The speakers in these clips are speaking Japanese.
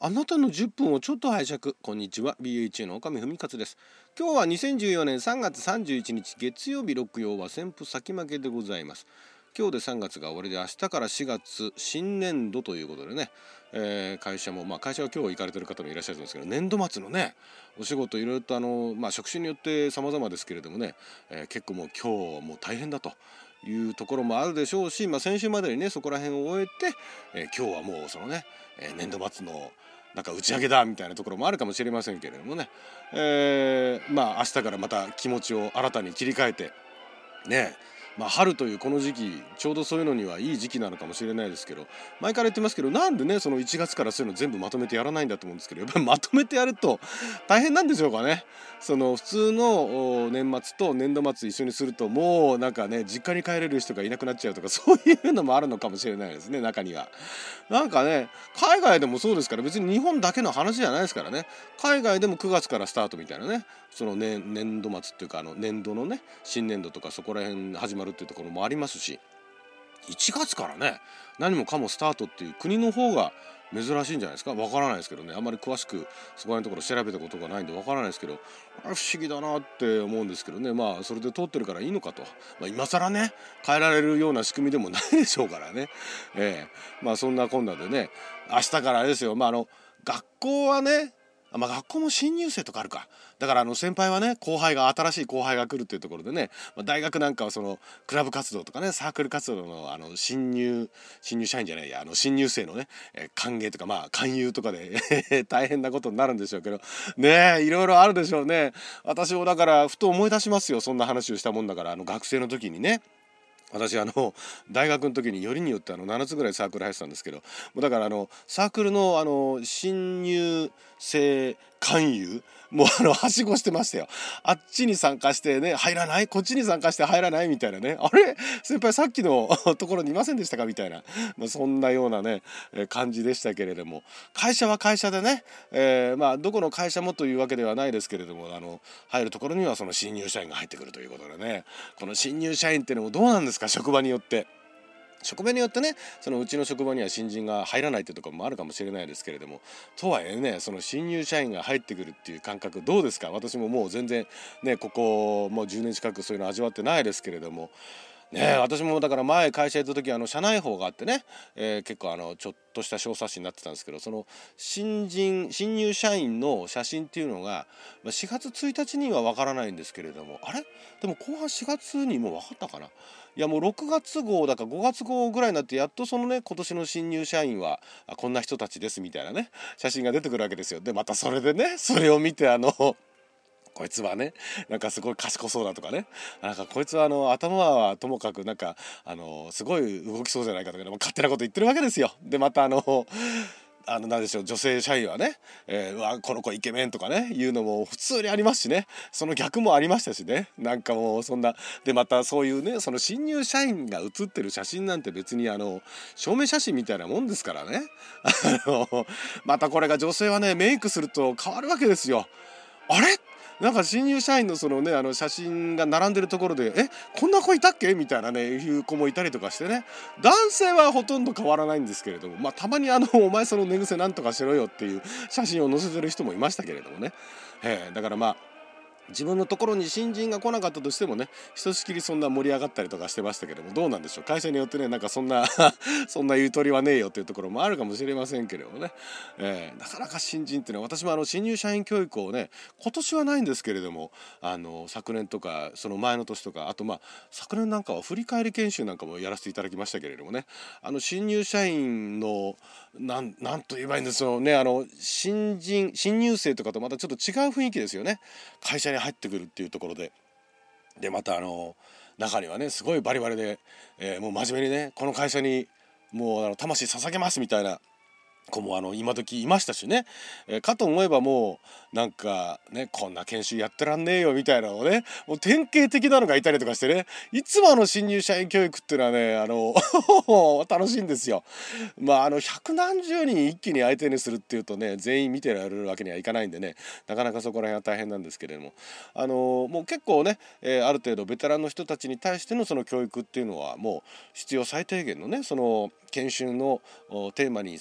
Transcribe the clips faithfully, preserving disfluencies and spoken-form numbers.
あなたのじゅっぷんをちょっと拝借。こんにちは、 ビーエイチエー の岡見文勝です。今日はにせんじゅうよねんさんがつさんじゅういちにち月曜日、六曜は旋風先負けでございます。今日でさんがつが終わりで、明日からしがつ新年度ということでね、えー、会社もまあ会社は今日行かれてる方もいらっしゃるんですけど、年度末のねお仕事いろいろとあの、まあ、職種によって様々ですけれどもね、えー、結構もう今日もう大変だというところもあるでしょうし、まあ、先週までにねそこら辺を終えて、えー、今日はもうそのね、えー、年度末のなんか打ち上げだみたいなところもあるかもしれませんけれどもね、えー、まあ明日からまた気持ちを新たに切り替えてね、まあ春というこの時期ちょうどそういうのにはいい時期なのかもしれないですけど、前から言ってますけど、なんでねそのいちがつからそういうの全部まとめてやらないんだと思うんですけど、やっぱりまとめてやると大変なんでしょうかね。その普通の年末と年度末一緒にするともうなんかね実家に帰れる人がいなくなっちゃうとか、そういうのもあるのかもしれないですね。中にはなんかね、海外でもそうですから、別に日本だけの話じゃないですからね。海外でもくがつからスタートみたいなね、その、ね、年度末っていうかあの年度のね新年度とかそこら辺始まるっていうところもありますし、いちがつからね何もかもスタートっていう国の方が珍しいんじゃないですか。わからないですけどね、あんまり詳しくそこら辺のところ調べたことがないんでわからないですけど、不思議だなって思うんですけどね。まあそれで通ってるからいいのかと、まあ、今更ね変えられるような仕組みでもないでしょうからね。ええ、まあそんなこんなでね、明日からあれですよ。まああの学校はね、まあ、学校も新入生とかあるか。だからあの先輩はね後輩が新しい後輩が来るっていうところでね、まあ、大学なんかはそのクラブ活動とかねサークル活動のあの新入新入社員じゃないやあの新入生のね、えー、歓迎とかまあ勧誘とかで大変なことになるんでしょうけどね、えいろいろあるでしょうね。私もだからふと思い出しますよ。そんな話をしたもんだから、あの学生の時にね、私あの大学の時によりによってあのななつぐらいサークル入ってたんですけど、もうだからあのサークルのあの新入生勧誘もうあのはしごしてましたよ。あっちに参加してね入らない、こっちに参加して入らないみたいなね、あれ先輩さっきのところにいませんでしたかみたいな、まあ、そんなようなね感じでしたけれども、会社は会社でね、えー、まあどこの会社もというわけではないですけれども、あの入るところにはその新入社員が入ってくるということでね、この新入社員っていうのもどうなんですか。職場によって職場によってね、そのうちの職場には新人が入らないってところもあるかもしれないですけれども、とはいえねその新入社員が入ってくるっていう感覚どうですか。私ももう全然ねここもうじゅうねん近くそういうの味わってないですけれどもね、私もだから前会社やった時あの社内報があってね、えー、結構あのちょっとした小冊子になってたんですけど、その新人新入社員の写真っていうのがしがつついたちにはわからないんですけれども、あれでも後半しがつにもう分かったかな。いやもうろくがつ号だかごがつ号ぐらいになってやっとそのね今年の新入社員はこんな人たちですみたいなね写真が出てくるわけですよ。でまたそれでねそれを見てあのこいつはねなんかすごい賢そうだとかね、なんかこいつはあの頭はともかくなんかあのすごい動きそうじゃないかとか、ね、勝手なこと言ってるわけですよ。でまたあのあのなんでしょう、女性社員はね、えー、うわこの子イケメンとかねいうのも普通にありますしね、その逆もありましたしね、なんかもうそんなでまたそういうねその新入社員が写ってる写真なんて別にあの証明写真みたいなもんですからねあのまたこれが女性はねメイクすると変わるわけですよ。あれなんか新入社員のそのねあの写真が並んでるところでえこんな子いたっけみたいなねいう子もいたりとかしてね、男性はほとんど変わらないんですけれども、まあたまにあのお前その寝癖なんとかしろよっていう写真を載せてる人もいましたけれどもね、えー、だからまあ自分のところに新人が来なかったとしてもねひとしきりそんな盛り上がったりとかしてましたけども、どうなんでしょう会社によってねなんかそんなそんなゆとりはねえよっていうところもあるかもしれませんけれどもね、えー、なかなか新人っていうのは私もあの新入社員教育をね今年はないんですけれども、あの昨年とかその前の年とかあとまあ昨年なんかは振り返り研修なんかもやらせていただきましたけれどもね、あの新入社員のなんなんと言えばいいんですよね、あの新人新入生とかとまたちょっと違う雰囲気ですよね。会社に入ってくるっていうところででまたあの中にはねすごいバリバリで、えー、もう真面目にねこの会社にもうあの魂捧げますみたいな子もあの今時いましたしね、えー、かと思えばもうなんかねこんな研修やってらんねえよみたいなのをねもう典型的なのがいたりとかしてね、いつもあの新入社員教育っていうのはねあの楽しいんですよ。まああの百何十人一気に相手にするっていうとね全員見てられるわけにはいかないんでね、なかなかそこら辺は大変なんですけれども、あのもう結構ね、えー、ある程度ベテランの人たちに対してのその教育っていうのはもう必要最低限のねその研修のテーマに沿った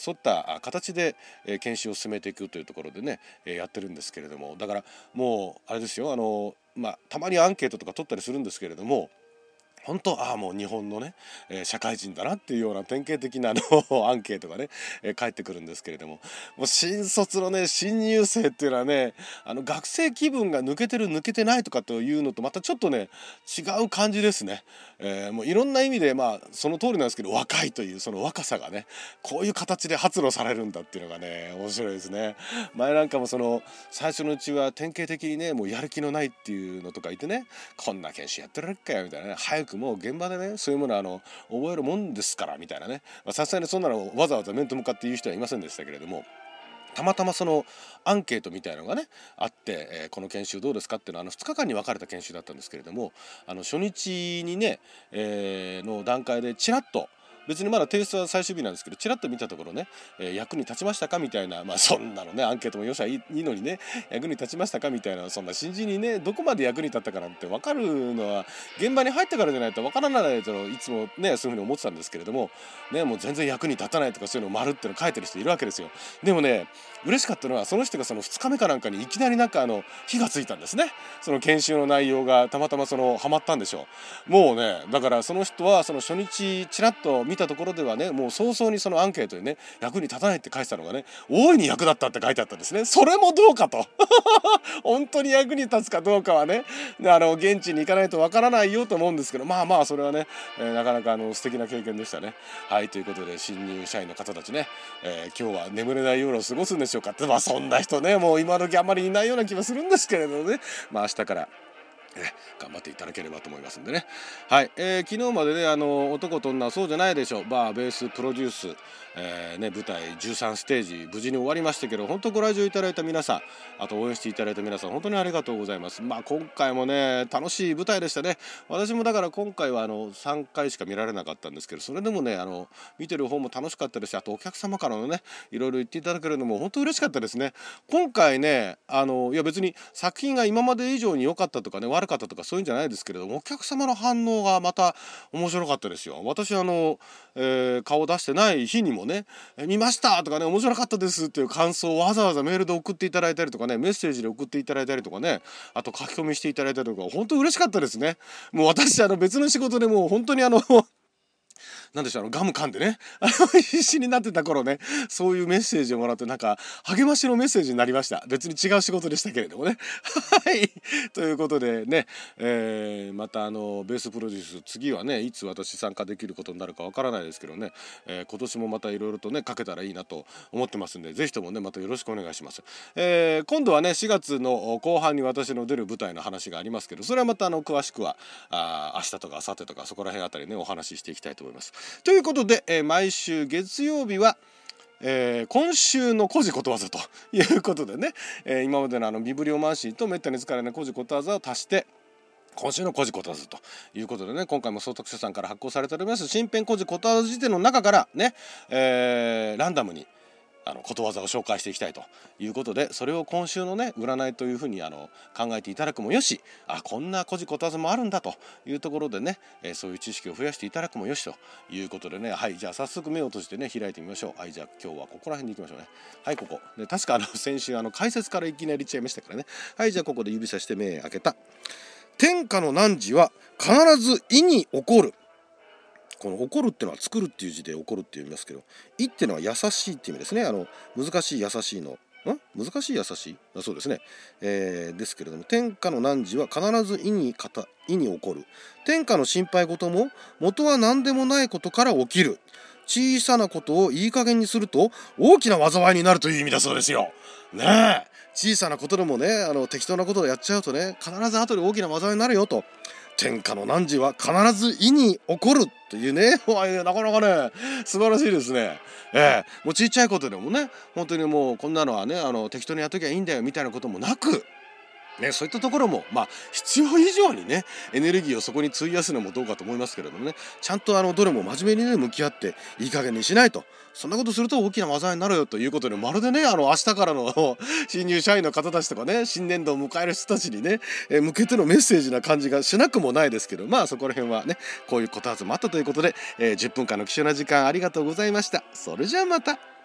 形で、えー、研修を進めていくというところでね、えー、やってるんですけれども、だからもうあれですよ、あの、まあ、たまにアンケートとか取ったりするんですけれども、本当ああもう日本のね、えー、社会人だなっていうような典型的なあのアンケートがね、えー、返ってくるんですけれども、もう新卒のね新入生っていうのはね、あの学生気分が抜けてる抜けてないとかというのとまたちょっとね違う感じですね。えー、もういろんな意味でまあその通りなんですけど、若いというその若さがねこういう形で発露されるんだっていうのがね面白いですね。前なんかもその最初のうちは典型的にねもうやる気のないっていうのとかいてね、こんな研修やってられっかよみたいなね、早くもう現場でねそういうものはあの覚えるもんですからみたいなね、さすがにそんなのわざわざ面と向かって言う人はいませんでしたけれども、たまたまそのアンケートみたいなのがねあって、えー、この研修どうですかっていうのはあのふつかかんに分かれた研修だったんですけれども、あの初日にね、えー、の段階でちらっと、別にまだ提出は最終日なんですけど、ちらっと見たところね、えー、役に立ちましたかみたいな、まあそんなのねアンケートもよしゃいいのにね、役に立ちましたかみたいな、そんな新人にねどこまで役に立ったかなんて分かるのは現場に入ってからじゃないと分からないといつもねそういうふうに思ってたんですけれどもね、もう全然役に立たないとかそういうのを丸っての書いてる人いるわけですよ。でもね嬉しかったのはその人がそのふつかめかなんかにいきなりなんかあの火がついたんですね。その研修の内容がたまたまそのハマったんでしょう。もうねだからその人はその初日ちらっと見たところではね、もう早々にそのアンケートにね役に立たないって書いてたのがね大いに役立ったって書いてあったんですね。それもどうかと本当に役に立つかどうかはねあの現地に行かないとわからないよと思うんですけど、まあまあそれはね、えー、なかなかあの素敵な経験でしたね。はい、ということで新入社員の方たちね、えー、今日は眠れない夜を過ごすんでしょうかって、まあそんな人ねもう今時あんまりいないような気がするんですけれどね、まあ明日からね、頑張っていただければと思いますんでね。はい、えー、昨日までねあの男と女はそうじゃないでしょうバーベースプロデュース、えーね、舞台じゅうさんステージ無事に終わりましたけど、本当ご来場いただいた皆さん、あと応援していただいた皆さん本当にありがとうございます。まあ今回もね楽しい舞台でしたね。私もだから今回はあのさんかいしか見られなかったんですけど、それでもねあの見てる方も楽しかったですし、あとお客様からのねいろいろ言っていただけるのも本当嬉しかったですね。今回ねあのいや別に作品が今まで以上に良かったとかね悪かったとかそういうんじゃないですけれども、お客様の反応がまた面白かったですよ。私あの、えー、顔出してない日にもね見ましたとかね面白かったですっていう感想をわざわざメールで送っていただいたりとかね、メッセージで送っていただいたりとかね、あと書き込みしていただいたりとか本当嬉しかったですね。もう私あの別の仕事でもう本当にあのなんでしょう、あのガム噛んでねあの必死になってた頃ねそういうメッセージをもらってなんか励ましのメッセージになりました。別に違う仕事でしたけれどもねはいということでね、えー、またあのベースプロデュース次はねいつ私参加できることになるかわからないですけどね、えー、今年もまたいろいろとねかけたらいいなと思ってますんで、ぜひともねまたよろしくお願いします。えー、今度はねしがつの後半に私の出る舞台の話がありますけど、それはまたあの詳しくはあ明日とか明後日とかそこら辺あたりねお話ししていきたいと思います。ということで、えー、毎週月曜日はえー、今週の古事ことわざということでね、えー、今までのあのビブリオマンシーとめったに使われない古事ことわざを足して今週の古事ことわざということでね、今回も総徳書さんから発行されております新編古事ことわざ辞典の中からね、えー、ランダムにあのことわざを紹介していきたいということで、それを今週のね占いというふうにあの考えていただくもよし、あこんな古事ことわざもあるんだというところでね、えー、そういう知識を増やしていただくもよしということでね、はいじゃあ早速目を閉じてね開いてみましょう。はいじゃあ今日はここら辺に行きましょうね。はいここで確かあの先週あの解説からいきなり言っちゃいましたからね。はいじゃあここで指さして目開けた。天下の汝は必ず意に起こる。この怒るっていうのは作るっていう字で怒るって言いますけど、意っていうのは優しいっていう意味ですね。あの難しい優しいのん難しい優しいあそうですね、えー、ですけれども、天下の汝は必ず意にかた意に起こる。天下の心配事も元は何でもないことから起きる。小さなことをいい加減にすると大きな災いになるという意味だそうですよ。ねえ小さなことでもねあの適当なことをやっちゃうとね必ず後で大きな災いになるよと。天下の汝は必ず意に起こるというねなかなかね素晴らしいですね。えー、もうちっちゃいことでもね本当にもうこんなのはねあの適当にやっときゃいいんだよみたいなこともなくね、そういったところも、まあ、必要以上にねエネルギーをそこに費やすのもどうかと思いますけれどもね、ちゃんとあのどれも真面目にね向き合っていい加減にしないと、そんなことすると大きな災いになるよということで、まるでねあの明日からの新入社員の方たちとかね新年度を迎える人たちにね、えー、向けてのメッセージな感じがしなくもないですけど、まあそこら辺はねこういうことわざもあったということで、えー、じゅっぷんかんの貴重な時間ありがとうございました。それじゃあまた。